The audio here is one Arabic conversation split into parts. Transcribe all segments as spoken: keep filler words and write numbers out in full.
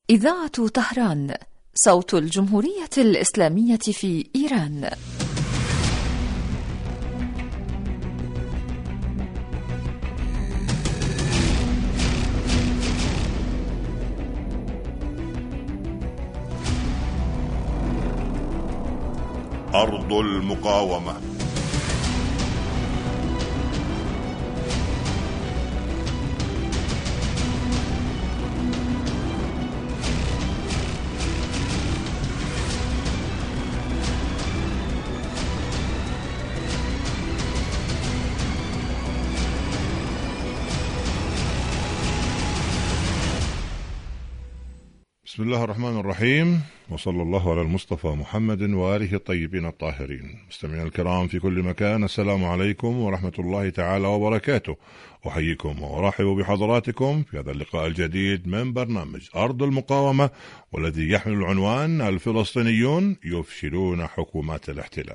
إذاعة طهران، صوت الجمهورية الإسلامية في إيران. أرض المقاومة. بسم الله الرحمن الرحيم، وصلى الله على المصطفى محمد وآله الطيبين الطاهرين. مستمعينا الكرام في كل مكان، السلام عليكم ورحمة الله تعالى وبركاته. أحييكم وأرحب بحضراتكم في هذا اللقاء الجديد من برنامج أرض المقاومة، والذي يحمل العنوان الفلسطينيون يفشلون حكومات الاحتلال.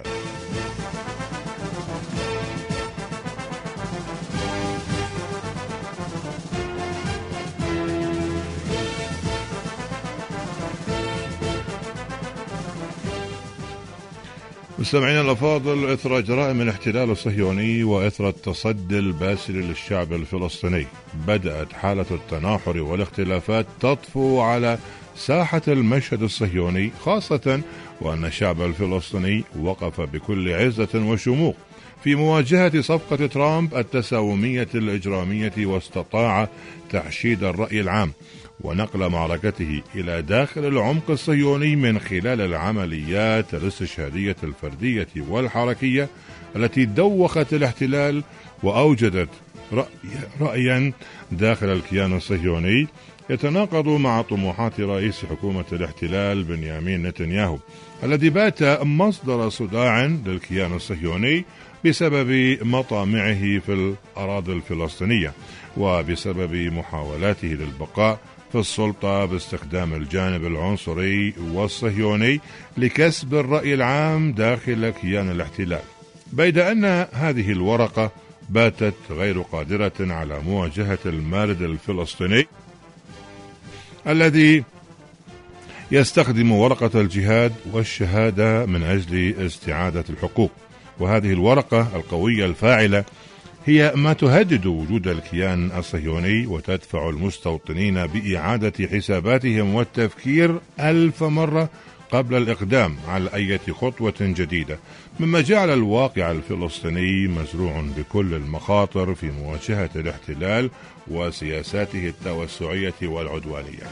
مستمعينا الأفاضل، إثر جرائم الاحتلال الصهيوني وإثر التصدي الباسل للشعب الفلسطيني، بدأت حالة التناحر والاختلافات تطفو على ساحة المشهد الصهيوني، خاصة وأن الشعب الفلسطيني وقف بكل عزة وشموخ في مواجهة صفقة ترامب التساومية الإجرامية، واستطاع تحشيد الرأي العام ونقل معركته إلى داخل العمق الصهيوني من خلال العمليات الاستشهادية الفردية والحركية التي دوخت الاحتلال وأوجدت رأي رأيا داخل الكيان الصهيوني يتناقض مع طموحات رئيس حكومة الاحتلال بنيامين نتنياهو، الذي بات مصدر صداع للكيان الصهيوني بسبب مطامعه في الأراضي الفلسطينية، وبسبب محاولاته للبقاء في السلطة باستخدام الجانب العنصري والصهيوني لكسب الرأي العام داخل كيان الاحتلال، بيد أن هذه الورقة باتت غير قادرة على مواجهة المارد الفلسطيني الذي يستخدم ورقة الجهاد والشهادة من أجل استعادة الحقوق. وهذه الورقة القوية الفاعلة هي ما تهدد وجود الكيان الصهيوني وتدفع المستوطنين بإعادة حساباتهم والتفكير ألف مرة قبل الإقدام على أي خطوة جديدة، مما جعل الواقع الفلسطيني مزروع بكل المخاطر في مواجهة الاحتلال وسياساته التوسعية والعدوانية.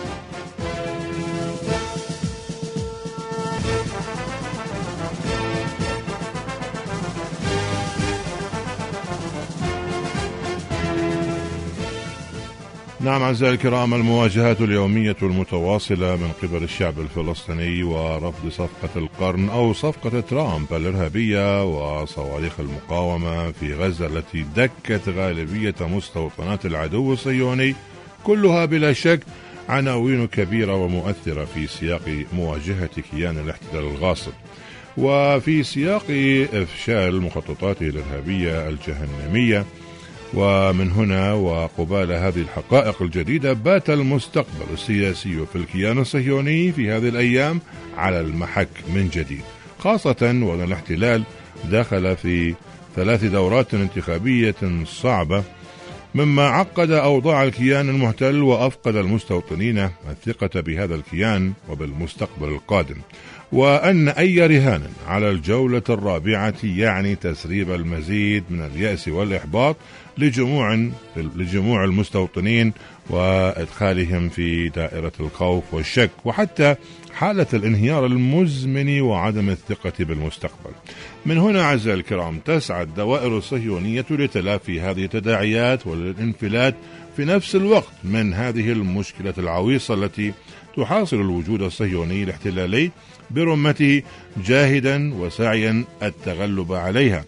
نعم أعزائي الكرام، المواجهات اليومية المتواصلة من قبل الشعب الفلسطيني ورفض صفقة القرن أو صفقة ترامب الإرهابية وصواريخ المقاومة في غزة التي دكت غالبية مستوطنات العدو الصهيوني، كلها بلا شك عناوين كبيرة ومؤثرة في سياق مواجهة كيان الاحتلال الغاصب، وفي سياق إفشال مخططاته الإرهابية الجهنمية. ومن هنا وقبال هذه الحقائق الجديدة بات المستقبل السياسي في الكيان الصهيوني في هذه الأيام على المحك من جديد، خاصة وأن الاحتلال دخل في ثلاث دورات انتخابية صعبة، مما عقد أوضاع الكيان المحتل وأفقد المستوطنين الثقة بهذا الكيان وبالمستقبل القادم، وأن أي رهان على الجولة الرابعة يعني تسريب المزيد من اليأس والإحباط لجموع لجموع المستوطنين وإدخالهم في دائرة الخوف والشك وحتى حالة الانهيار المزمن وعدم الثقة بالمستقبل. من هنا أعزائي الكرام تسعى الدوائر الصهيونية لتلافي هذه التداعيات والانفلات في نفس الوقت من هذه المشكلة العويصة التي تحاصر الوجود الصهيوني الاحتلالي برمته، جاهدا وسعيا التغلب عليها.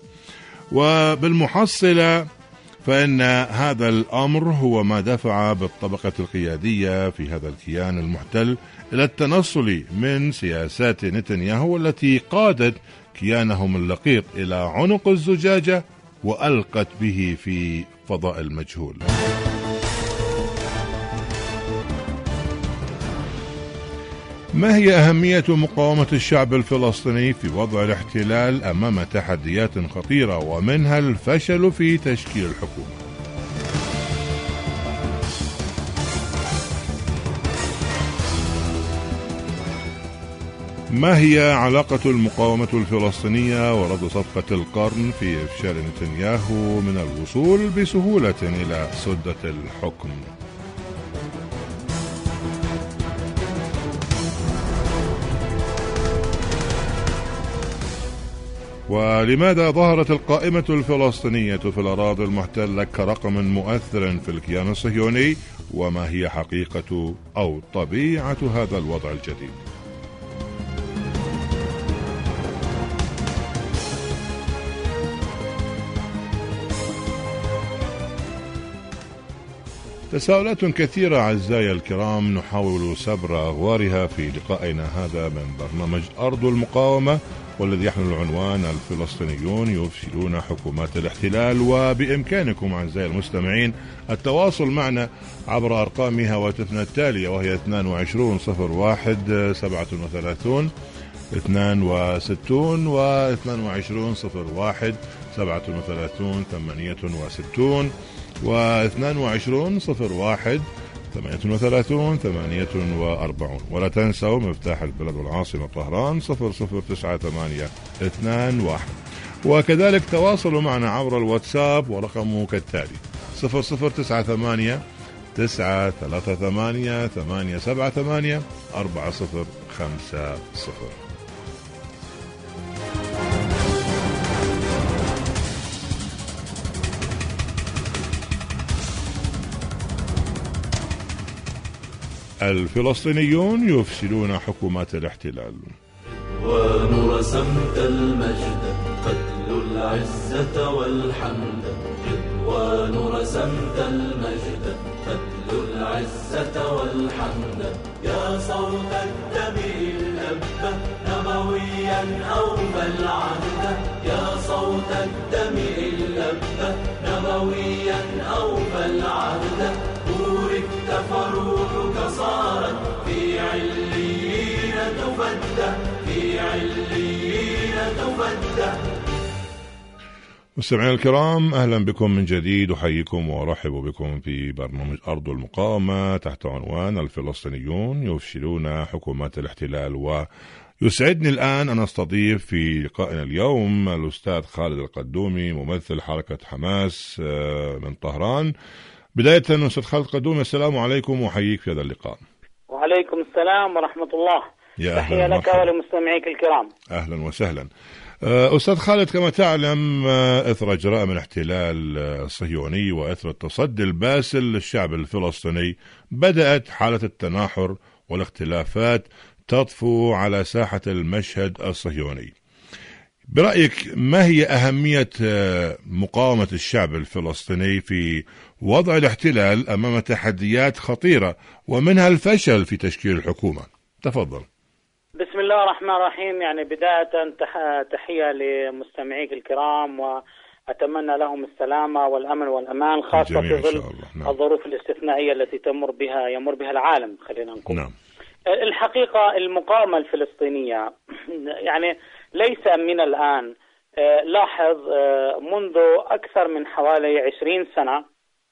وبالمحصلة فإن هذا الأمر هو ما دفع بالطبقة القيادية في هذا الكيان المحتل إلى التنصل من سياسات نتنياهو التي قادت كيانهم اللقيط إلى عنق الزجاجة وألقت به في فضاء المجهول. ما هي أهمية مقاومة الشعب الفلسطيني في وضع الاحتلال أمام تحديات خطيرة ومنها الفشل في تشكيل الحكومة؟ ما هي علاقة المقاومة الفلسطينية ورد صفقة القرن في إفشال نتنياهو من الوصول بسهولة إلى سدة الحكم؟ ولماذا ظهرت القائمة الفلسطينية في الأراضي المحتلة كرقم مؤثر في الكيان الصهيوني؟ وما هي حقيقة أو طبيعة هذا الوضع الجديد؟ تساؤلات كثيرة أعزائي الكرام نحاول سبر أغوارها في لقائنا هذا من برنامج أرض المقاومة، والذي يحمل العنوان الفلسطينيون يفشلون حكومات الاحتلال. وبإمكانكم أعزائي المستمعين التواصل معنا عبر أرقام هواتفنا التالية، وهي اثنين وعشرين صفر واحد سبعة وثلاثين اثنين وستين و اثنين وعشرين صفر واحد سبعة وثلاثين ثمانية وستين و اثنين وعشرين صفر واحد ثمانية وثلاثين ثمانية وأربعين. ولا تنسوا مفتاح البلد والعاصمة طهران صفر صفر تسعة ثمانية اثنان واحد. وكذلك تواصلوا معنا عبر الواتساب ورقمه كالتالي صفر صفر تسعة ثمانية تسعة ثلاثة ثمانية ثمانية سبعة ثمانية أربعة صفر خمسة صفر. الفلسطينيون يفشلون حكومات الاحتلال. ورسمت المجد قتل العزة والحمد، رضوان رسمت المجد قتل العزة والحمد، يا صوت الدم الأب نبويا أوفى العهد، يا صوت الدم الأب نبويا أوفى العهد، بوركت فروحك صارت في عليين تفدى، في عليين تفدى. مستمعينا الكرام، أهلا بكم من جديد، أحييكم وأرحب بكم في برنامج أرض المقاومة تحت عنوان الفلسطينيون يفشلون حكومات الاحتلال. ويسعدني الآن أن أستضيف في لقائنا اليوم الأستاذ خالد القدومي ممثل حركة حماس من طهران. بداية أستاذ خالد القدومي، السلام عليكم وأحييك في هذا اللقاء. وعليكم السلام ورحمة الله. تحية لك ولمستمعيك الكرام. أهلا وسهلا. أستاذ خالد، كما تعلم إثر إجراء من الاحتلال الصهيوني وإثر التصدي الباسل للشعب الفلسطيني بدأت حالة التناحر والاختلافات تطفو على ساحة المشهد الصهيوني. برأيك ما هي أهمية مقاومة الشعب الفلسطيني في وضع الاحتلال أمام تحديات خطيرة ومنها الفشل في تشكيل الحكومة؟ تفضل. بسم الله الرحمن الرحيم. يعني بداية تحية لمستمعيك الكرام، وأتمنى لهم السلامة والأمن والأمان، خاصة في ظل نعم. الظروف الاستثنائية التي تمر بها يمر بها العالم. خلينا نقول نعم. الحقيقة المقاومة الفلسطينية يعني ليس من الآن، لاحظ منذ أكثر من حوالي عشرين سنة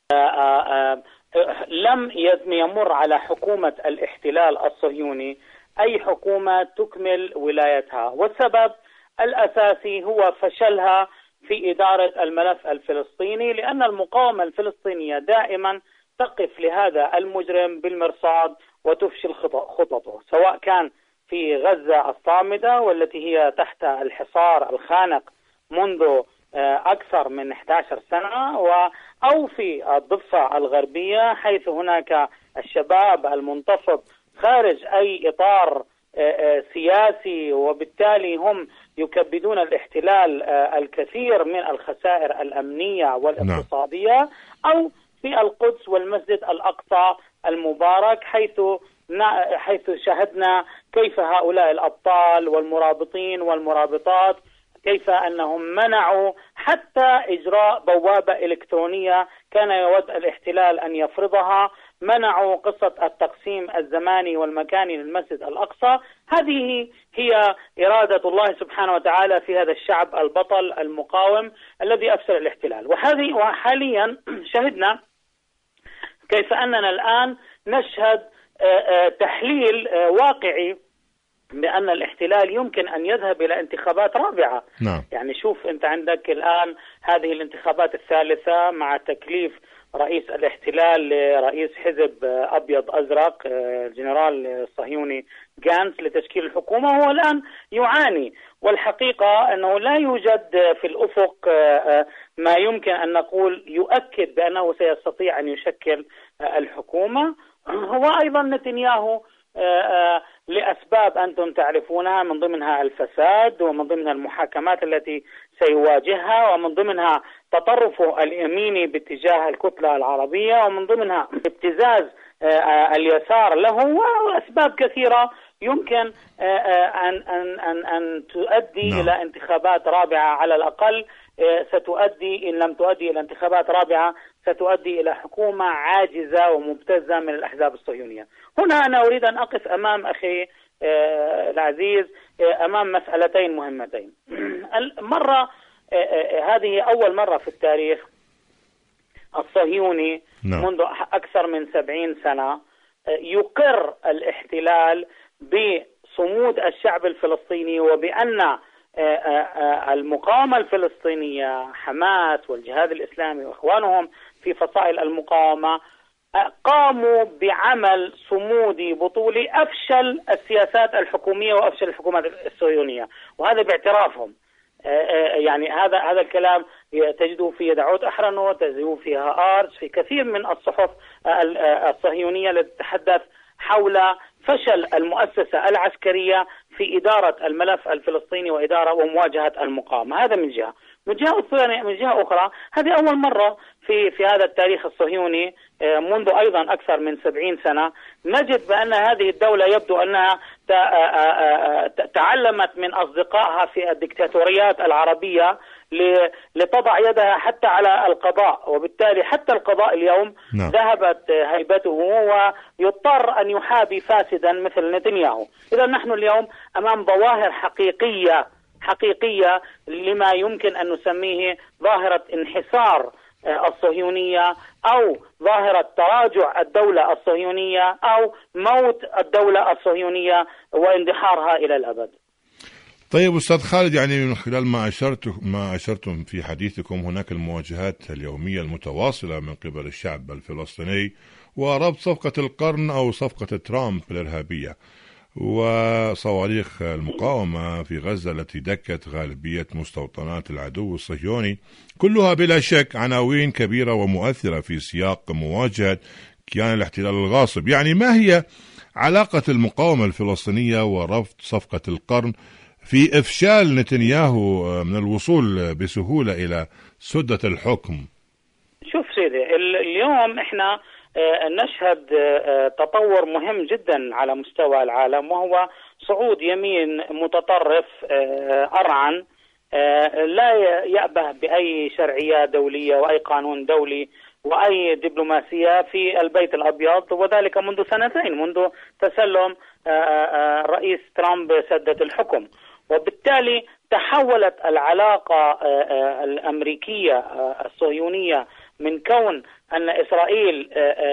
لم يمر على حكومة الاحتلال الصهيوني أي حكومة تكمل ولايتها، والسبب الأساسي هو فشلها في إدارة الملف الفلسطيني، لأن المقاومة الفلسطينية دائما تقف لهذا المجرم بالمرصاد وتفشل خططه، سواء كان في غزة الصامدة والتي هي تحت الحصار الخانق منذ أكثر من إحدى عشرة سنة، أو في الضفة الغربية حيث هناك الشباب المنتفض خارج أي إطار سياسي، وبالتالي هم يكبدون الاحتلال الكثير من الخسائر الأمنية والاقتصادية، أو في القدس والمسجد الأقصى المبارك حيث حيث شاهدنا كيف هؤلاء الأبطال والمرابطين والمرابطات كيف أنهم منعوا حتى إجراء بوابة إلكترونية كان يود الاحتلال أن يفرضها منعوا قصة التقسيم الزماني والمكاني للمسجد الأقصى. هذه هي إرادة الله سبحانه وتعالى في هذا الشعب البطل المقاوم الذي أفسر الاحتلال. وهذه وحاليا شهدنا كيف أننا الآن نشهد تحليل واقعي بأن الاحتلال يمكن أن يذهب إلى انتخابات رابعة. نعم. يعني شوف أنت عندك الآن هذه الانتخابات الثالثة مع تكليف رئيس الاحتلال لرئيس حزب أبيض أزرق الجنرال الصهيوني جانس لتشكيل الحكومة. هو الآن يعاني، والحقيقة أنه لا يوجد في الأفق ما يمكن أن نقول يؤكد بأنه سيستطيع أن يشكل الحكومة. هو أيضا نتنياهو لأسباب أنتم تعرفونها، من ضمنها الفساد ومن ضمنها المحاكمات التي سيواجهها ومن ضمنها تطرفه اليميني باتجاه الكتلة العربية ومن ضمنها ابتزاز اليسار له، وأسباب كثيرة يمكن أن أن أن أن تؤدي نعم. إلى انتخابات رابعة على الأقل. ستؤدي إن لم تؤدي إلى انتخابات رابعة ستؤدي إلى حكومة عاجزة ومبتزة من الأحزاب الصهيونية. هنا أنا أريد أن أقف أمام أخي العزيز أمام مسألتين مهمتين. المرة هذه أول مرة في التاريخ الصهيوني نعم. منذ أكثر من سبعين سنة يقر الاحتلال بصمود الشعب الفلسطيني وبأن المقاومة الفلسطينية حماس والجهاد الإسلامي وإخوانهم في فصائل المقاومة قاموا بعمل صمودي بطولي أفشل السياسات الحكومية وأفشل الحكومات الصهيونية، وهذا باعترافهم. يعني هذا هذا الكلام تجده في يدعوت أحرنوت، تجده في هآرتس، في كثير من الصحف الصهيونية التي تتحدث حول فشل المؤسسة العسكرية في إدارة الملف الفلسطيني وإدارة ومواجهة المقاومة. هذا من جهة. من جهة ثانية من جهة أخرى هذه أول مرة في في هذا التاريخ الصهيوني منذ أيضا أكثر من سبعين سنة نجد بأن هذه الدولة يبدو أنها تعلمت من أصدقائها في الدكتاتوريات العربية لتضع يدها حتى على القضاء، وبالتالي حتى القضاء اليوم نعم. ذهبت هيبته ويضطر أن يحابي فاسدا مثل نتنياهو. إذا نحن اليوم أمام ظواهر حقيقية حقيقية لما يمكن أن نسميه ظاهرة انحسار الصهيونية أو ظاهرة تراجع الدولة الصهيونية أو موت الدولة الصهيونية واندحارها إلى الأبد. طيب أستاذ خالد، يعني من خلال ما أشرت ما أشرتم في حديثكم هناك المواجهات اليومية المتواصلة من قبل الشعب الفلسطيني وربط صفقة القرن أو صفقة ترامب الإرهابية وصواريخ المقاومة في غزة التي دكت غالبية مستوطنات العدو الصهيوني، كلها بلا شك عناوين كبيرة ومؤثرة في سياق مواجهة كيان الاحتلال الغاصب. يعني ما هي علاقة المقاومة الفلسطينية وربط صفقة القرن في إفشال نتنياهو من الوصول بسهولة إلى سدة الحكم؟ شوف سيدي، اليوم إحنا نشهد تطور مهم جدا على مستوى العالم، وهو صعود يمين متطرف أرعن لا يأبه بأي شرعية دولية وأي قانون دولي وأي دبلوماسية في البيت الأبيض، وذلك منذ سنتين منذ تسلم رئيس ترامب سدة الحكم. وبالتالي تحولت العلاقة الأمريكية الصهيونية من كون أن إسرائيل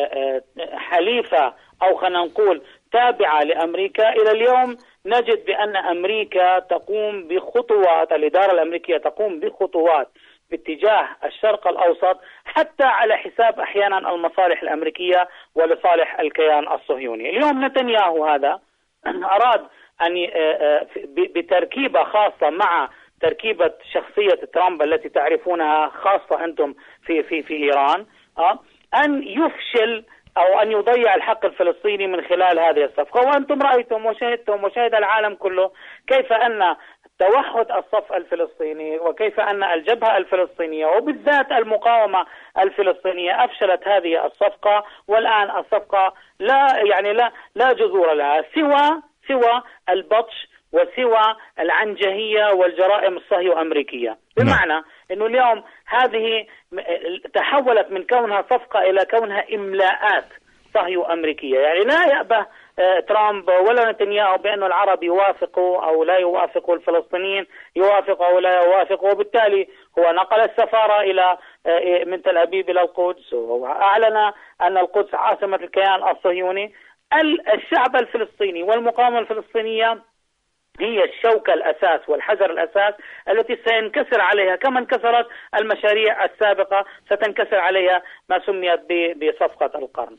حليفة أو خلينا نقول تابعة لأمريكا إلى اليوم نجد بأن أمريكا تقوم بخطوات، الإدارة الأمريكية تقوم بخطوات باتجاه الشرق الأوسط حتى على حساب أحيانا المصالح الأمريكية ولصالح الكيان الصهيوني. اليوم نتنياهو هذا أراد أن بتركيبة خاصة مع تركيبة شخصية ترامب التي تعرفونها خاصة أنتم في في في إيران أن يفشل أو أن يضيع الحق الفلسطيني من خلال هذه الصفقة. وأنتم رأيتم وشاهدتم وشاهد العالم كله كيف أن توحد الصف الفلسطيني وكيف أن الجبهة الفلسطينية وبالذات المقاومة الفلسطينية أفشلت هذه الصفقة، والآن الصفقة لا يعني لا لا جذور لها سوى سوى البطش وسوى العنجهية والجرائم الصهيو أمريكية. بمعنى أنه اليوم هذه تحولت من كونها صفقة إلى كونها إملاءات صهيو أمريكية. يعني لا يأبه ترامب ولا نتنياهو بأن العرب يوافقوا أو لا يوافقوا، الفلسطينيين يوافقوا أو لا يوافقوا، وبالتالي هو نقل السفارة إلى من تل أبيب إلى القدس، وأعلن أن القدس عاصمة الكيان الصهيوني. الشعب الفلسطيني والمقاومة الفلسطينية هي الشوكة الأساس والحجر الأساس التي سينكسر عليها، كما انكسرت المشاريع السابقة ستنكسر عليها ما سميت بصفقة القرن.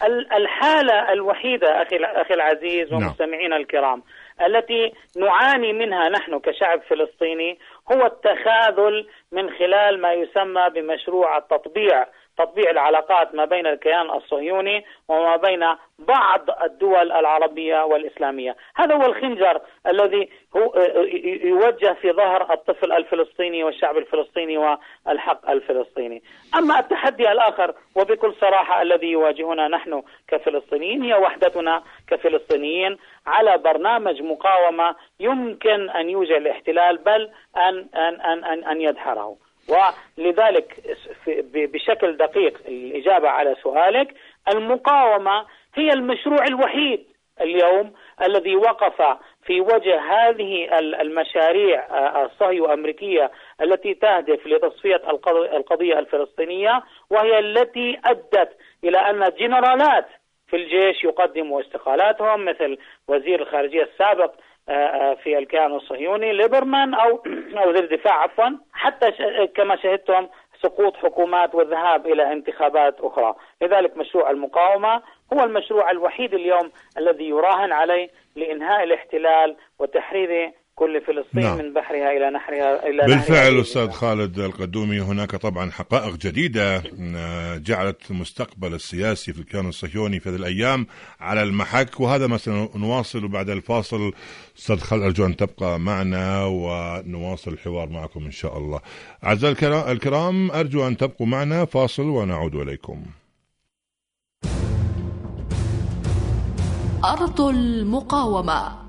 الحالة الوحيدة أخي أخي العزيز ومستمعينا الكرام التي نعاني منها نحن كشعب فلسطيني هو التخاذل من خلال ما يسمى بمشروع التطبيع، تطبيع العلاقات ما بين الكيان الصهيوني وما بين بعض الدول العربية والإسلامية. هذا هو الخنجر الذي هو يوجه في ظهر الطفل الفلسطيني والشعب الفلسطيني والحق الفلسطيني. أما التحدي الآخر وبكل صراحة الذي يواجهنا نحن كفلسطينيين هي وحدتنا كفلسطينيين على برنامج مقاومة يمكن أن يوجه الاحتلال بل أن أن أن أن, أن يدحره. ولذلك بشكل دقيق الإجابة على سؤالك، المقاومة هي المشروع الوحيد اليوم الذي وقف في وجه هذه المشاريع الصهيو أمريكية التي تهدف لتصفية القضية الفلسطينية، وهي التي أدت إلى أن جنرالات في الجيش يقدموا استقالاتهم، مثل وزير الخارجية السابق في الكيان الصهيوني ليبرمان أو أو وزير الدفاع عفوا، حتى كما شهدتم سقوط حكومات والذهاب إلى انتخابات أخرى. لذلك مشروع المقاومة هو المشروع الوحيد اليوم الذي يراهن عليه لإنهاء الاحتلال وتحرير كل فلسطين نعم. من بحرها إلى نحرها إلى بالفعل نحرها. أستاذ خالد القدومي، هناك طبعا حقائق جديدة جعلت المستقبل السياسي في الكيان الصهيوني في هذه الأيام على المحك، وهذا ما سنواصل بعد الفاصل. أستاذ خالد أرجو أن تبقى معنا ونواصل الحوار معكم إن شاء الله. أعزائي الكرام أرجو أن تبقوا معنا، فاصل ونعود إليكم. أرض المقاومة،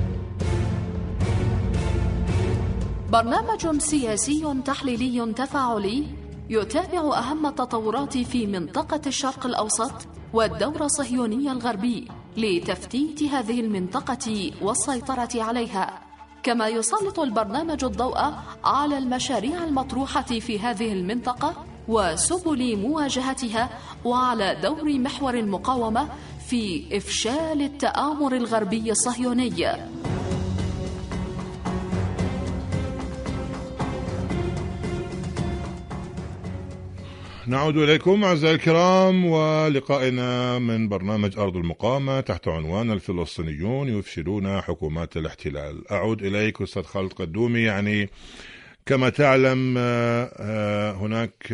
برنامج سياسي تحليلي تفاعلي يتابع أهم التطورات في منطقة الشرق الأوسط والدور الصهيوني الغربي لتفتيت هذه المنطقة والسيطرة عليها، كما يسلط البرنامج الضوء على المشاريع المطروحة في هذه المنطقة وسبل مواجهتها، وعلى دور محور المقاومة في إفشال التآمر الغربي الصهيوني. نعود إليكم أعزائي الكرام ولقائنا من برنامج أرض المقاومة تحت عنوان الفلسطينيون يفشلون حكومات الاحتلال. أعود إليك أستاذ خالد قدومي. يعني كما تعلم هناك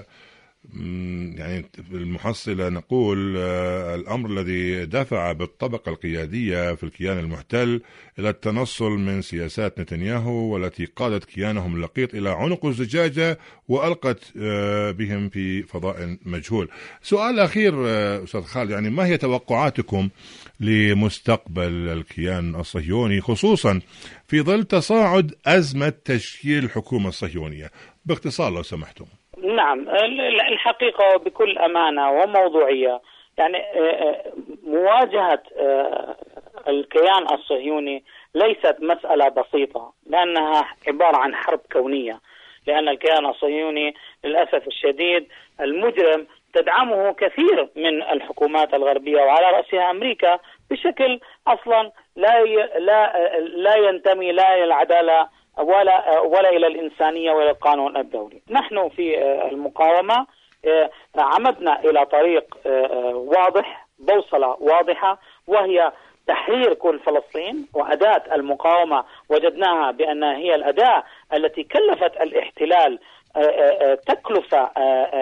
يعني المحصلة نقول الأمر الذي دفع بالطبقة القيادية في الكيان المحتل إلى التنصل من سياسات نتنياهو والتي قادت كيانهم اللقيط إلى عنق الزجاجة وألقت بهم في فضاء مجهول. سؤال أخير أستاذ خالد، يعني ما هي توقعاتكم لمستقبل الكيان الصهيوني خصوصا في ظل تصاعد أزمة تشكيل الحكومة الصهيونية؟ باختصار لو سمحتم. نعم، الحقيقة بكل أمانة وموضوعية، يعني مواجهة الكيان الصهيوني ليست مسألة بسيطة، لأنها عبارة عن حرب كونية، لأن الكيان الصهيوني للأسف الشديد المجرم تدعمه كثير من الحكومات الغربية وعلى رأسها أمريكا بشكل أصلا لا لا لا ينتمي لا إلى العدالة ولا ولا إلى الإنسانية ولا القانون الدولي. نحن في المقاومة عمدنا إلى طريق واضح، بوصلة واضحة، وهي تحرير كل فلسطين. وأداة المقاومة وجدناها بأنها هي الأداة التي كلفت الاحتلال تكلفة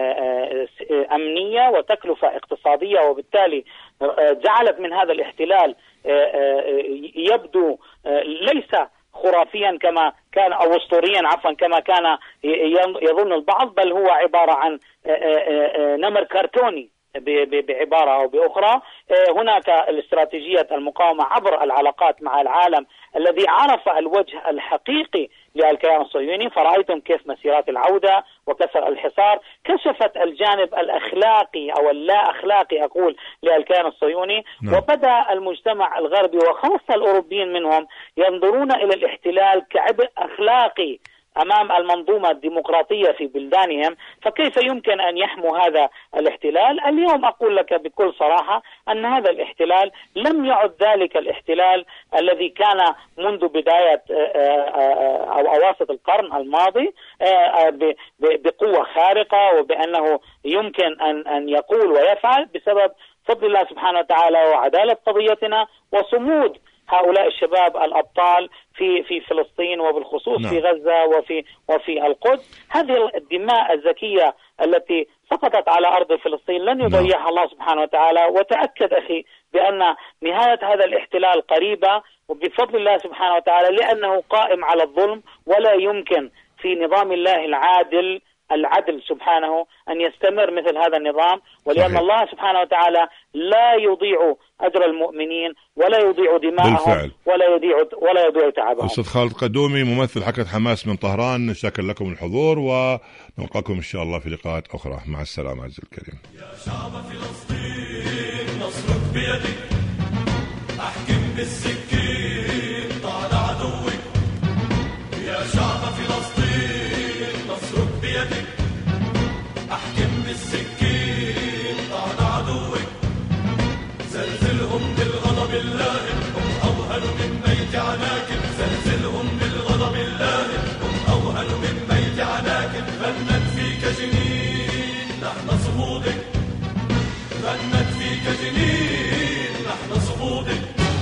أمنية وتكلفة اقتصادية، وبالتالي جعلت من هذا الاحتلال يبدو ليس خرافيا كما كان أو أسطوريا عفوا كما كان يظن البعض، بل هو عبارة عن نمر كرتوني بعبارة أو بأخرى. هناك الاستراتيجية المقاومة عبر العلاقات مع العالم الذي عرف الوجه الحقيقي للكيان الصهيوني، فرأيتم كيف مسيرات العودة وكسر الحصار كشفت الجانب الأخلاقي أو اللا أخلاقي أقول للكيان الصهيوني. نعم. وبدأ المجتمع الغربي وخاصة الأوروبيين منهم ينظرون إلى الاحتلال كعبء أخلاقي أمام المنظومة الديمقراطية في بلدانهم، فكيف يمكن أن يحموا هذا الاحتلال؟ اليوم أقول لك بكل صراحة أن هذا الاحتلال لم يعد ذلك الاحتلال الذي كان منذ بداية أو أواسط القرن الماضي بقوة خارقة وبأنه يمكن أن أن يقول ويفعل بسبب فضل الله سبحانه وتعالى وعدالة قضيتنا وصمود هؤلاء الشباب الأبطال في في فلسطين وبالخصوص نعم. في غزة وفي وفي القدس. هذه الدماء الزكية التي سقطت على أرض فلسطين لن يضيعها نعم. الله سبحانه وتعالى. وتأكد أخي بأن نهاية هذا الاحتلال قريبة وبفضل الله سبحانه وتعالى، لأنه قائم على الظلم ولا يمكن في نظام الله العادل العدل سبحانه أن يستمر مثل هذا النظام، ولأن صحيح. الله سبحانه وتعالى لا يضيع أجر المؤمنين ولا يضيع دماءهم بالفعل. ولا يضيع ولا يضيع تعبهم. أستاذ خالد قدومي ممثل حركة حماس من طهران، شكر لكم الحضور ونلقاكم إن شاء الله في لقاءات أخرى. مع السلامة عزيزي الكريم. يا شعب فلسطين نصرك بيدك، أحكم بالسكين طال عدوك. يا شعب فلسطين نصرك بيدك، أحكم بالسكين طال عدوك. زلزلهم بالغضب اللائم هم أوهن من بيت عناكب. زلزلهم بالغضب اللائم هم أوهن من بيت عناكب. غنت فيك جنين نحن صمودك، غنت فيك جنين نحن صمودك.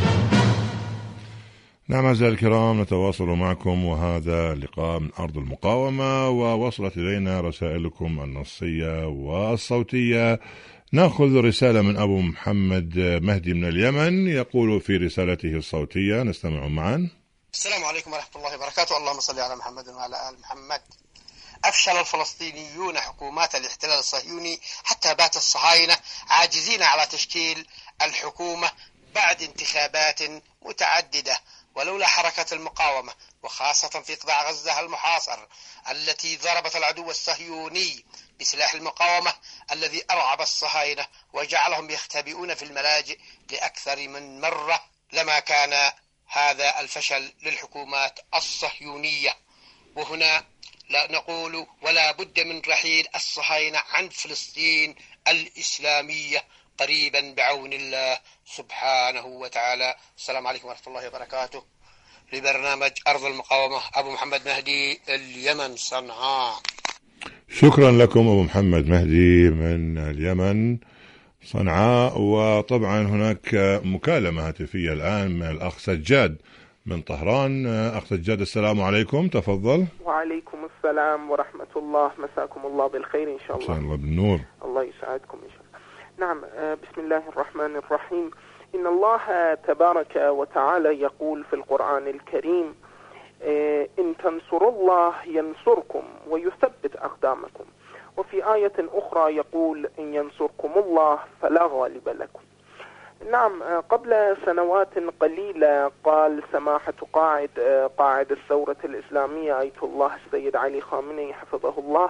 نعم أعزائي الكرام، نتواصل معكم وهذا اللقاء من أرض المقاومة، ووصلت إلينا رسائلكم النصية والصوتية. نأخذ رسالة من أبو محمد مهدي من اليمن، يقول في رسالته الصوتية، نستمع معا. السلام عليكم ورحمة الله وبركاته. اللهم صل على محمد وعلى آل محمد. أفشل الفلسطينيون حكومات الاحتلال الصهيوني حتى بات الصهاينة عاجزين على تشكيل الحكومة بعد انتخابات متعددة، ولولا حركة المقاومة وخاصة في قطاع غزة المحاصر التي ضربت العدو الصهيوني بسلاح المقاومة الذي أرعب الصهاينة وجعلهم يختبئون في الملاجئ لأكثر من مرة، لما كان هذا الفشل للحكومات الصهيونية. وهنا لا نقول ولا بد من رحيل الصهاينة عن فلسطين الإسلامية قريبا بعون الله سبحانه وتعالى. السلام عليكم ورحمة الله وبركاته. لبرنامج أرض المقاومة أبو محمد مهدي، اليمن، صنعاء. شكرا لكم أبو محمد مهدي من اليمن صنعاء. وطبعا هناك مكالمة هاتفية الآن من الأخ سجاد من طهران. أخ سجاد السلام عليكم، تفضل. وعليكم السلام ورحمة الله، مساكم الله بالخير إن شاء الله. إن شاء الله بالنور. الله يسعدكم إن شاء الله. نعم، بسم الله الرحمن الرحيم. إن الله تبارك وتعالى يقول في القرآن الكريم: إن تنصروا الله ينصركم ويثبت أقدامكم. وفي آية أخرى يقول: إن ينصركم الله فلا غالب لكم. نعم، قبل سنوات قليلة قال سماحة قاعد قاعد الثورة الإسلامية آية الله السيد علي خامنئي حفظه الله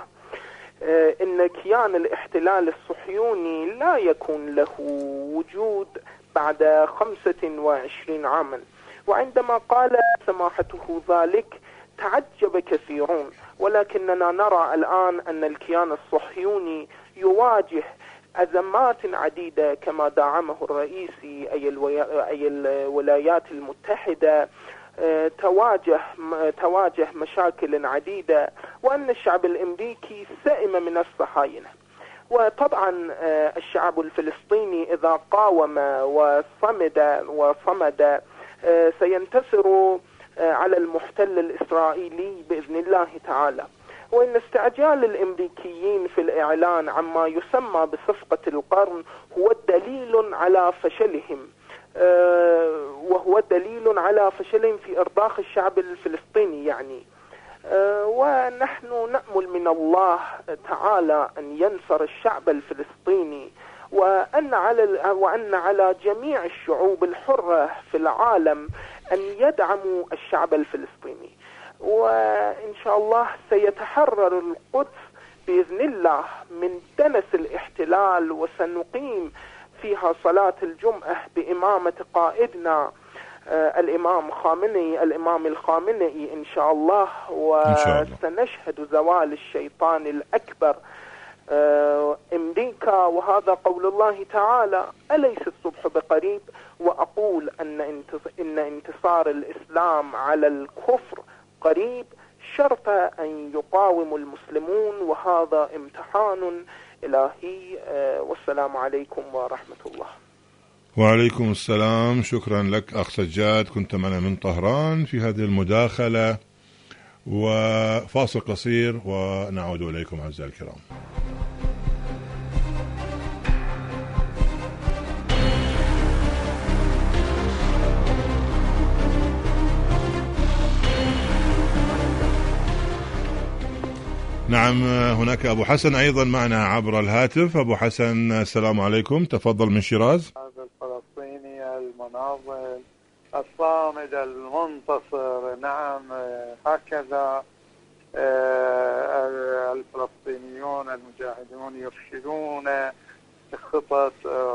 إن كيان الاحتلال الصهيوني لا يكون له وجود بعد خمسة وعشرين عاما. وعندما قال سماحته ذلك تعجب كثيرون، ولكننا نرى الآن أن الكيان الصهيوني يواجه أزمات عديدة كما دعمه الرئيسي أي, أي الولايات المتحدة، تواجه تواجه مشاكل عديدة، وأن الشعب الأمريكي سئم من الصهاينة. وطبعا الشعب الفلسطيني إذا قاوم وصمد وصمد سينتصر على المحتل الإسرائيلي بإذن الله تعالى. وإن استعجال الأمريكيين في الإعلان عما يسمى بصفقة القرن هو دليل على فشلهم، وهو دليل على فشلهم في إرضاء الشعب الفلسطيني يعني. ونحن نأمل من الله تعالى أن ينصر الشعب الفلسطيني وأن على وأن على جميع الشعوب الحرة في العالم أن يدعموا الشعب الفلسطيني، وإن شاء الله سيتحرر القدس بإذن الله من دنس الاحتلال، وسنقيم فيها صلاة الجمعة بإمامة قائدنا آه الإمام خامنئي الإمام الخامنئي إن شاء الله، وسنشهد زوال الشيطان الأكبر آه أمريكا. وهذا قول الله تعالى: أليس الصبح بقريب؟ وأقول أن إن انتصار الإسلام على الكفر قريب، شرط أن يقاوم المسلمون، وهذا امتحان إلهي. آه والسلام عليكم ورحمة الله. وعليكم السلام. شكرا لك أخ سجاد، كنت معنا من طهران في هذه المداخلة، وفاصل قصير ونعود إليكم أعزائي الكرام. نعم، هناك أبو حسن أيضا معنا عبر الهاتف. أبو حسن السلام عليكم، تفضل من شيراز. هذا الفلسطيني المناضل الصامد المنتصر، نعم هكذا الفلسطينيون المجاهدون يرشدون خطط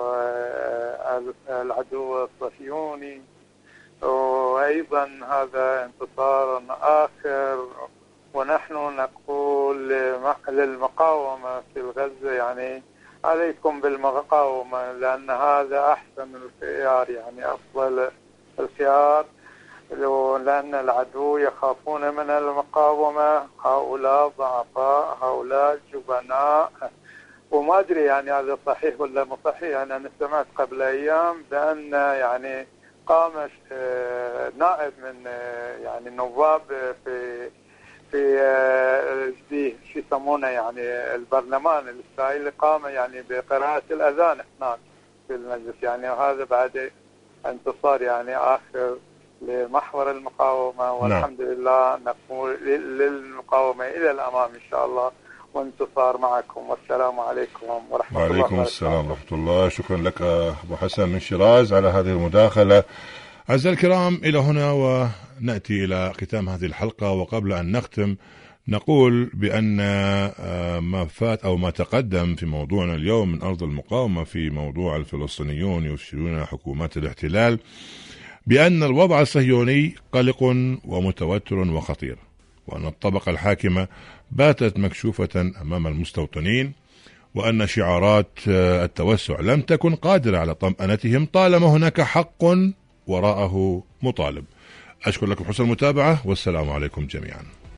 العدو الصهيوني، وأيضا هذا انتصار آخر. ونحن نقول للمقاومة في غزة يعني عليكم بالمقاومة، لأن هذا أحسن الخيار، يعني أفضل الخيار، لأن العدو يخافون من المقاومة. هؤلاء ضعفاء، هؤلاء جبناء، وما أدري يعني هذا صحيح ولا مو صحيح. يعني أنا سمعت قبل أيام بأن يعني قام نائب من يعني النواب في في في شو يسمونه يعني البرلمان الإسرائيلي، قام يعني بقراءة الأذان هناك في المجلس. يعني هذا بعد انتصار يعني آخر لمحور المقاومة، والحمد نعم. لله نقول للمقاومة إلى الأمام إن شاء الله، وانتصار معكم. والسلام عليكم ورحمة الله وبركاته. وعليكم السلام ورحمة الله. شكرا لك أبو حسن من شيراز على هذه المداخلة. أعزائي الكرام، إلى هنا ونأتي إلى ختام هذه الحلقة، وقبل أن نختم نقول بأن ما فات أو ما تقدم في موضوعنا اليوم من أرض المقاومة في موضوع الفلسطينيون يفشلون حكومات الاحتلال، بأن الوضع الصهيوني قلق ومتوتر وخطير، وأن الطبقة الحاكمة باتت مكشوفة أمام المستوطنين، وأن شعارات التوسع لم تكن قادرة على طمأنتهم طالما هناك حق وراءه مطالب. أشكر لكم حسن المتابعة، والسلام عليكم جميعا.